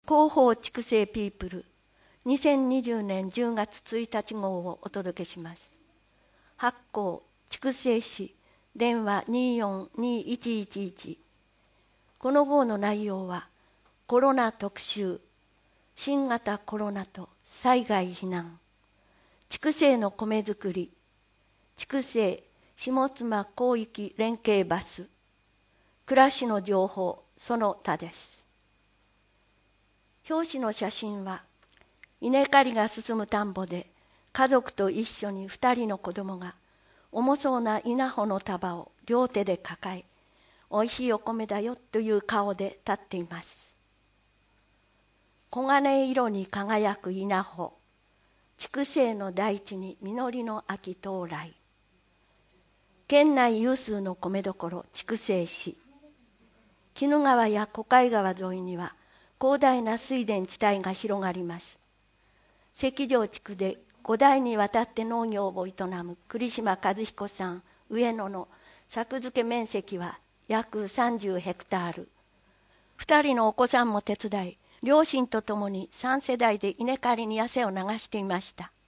広報筑西ピープル2020年10月1日号をお届けします。発行筑西市電話242111。この号の内容はコロナ特集、新型コロナと災害避難、筑西の米作り、筑西下妻広域連携バス、暮らしの情報その他です。表紙の写真は稲刈りが進む田んぼで家族と一緒に2人の子供が重そうな稲穂の束を両手で抱え、おいしいお米だよという顔で立っています。黄金色に輝く稲穂、筑西の大地に実りの秋到来。県内有数の米どころ筑西市。鬼怒川や小貝川沿いには広大な水田地帯が広がります。関城地区で5代にわたって農業を営む栗島和彦さん上野の作付け面積は約30ヘクタール。2人のお子さんも手伝い、両親と共に3世代で稲刈りに汗を流していました。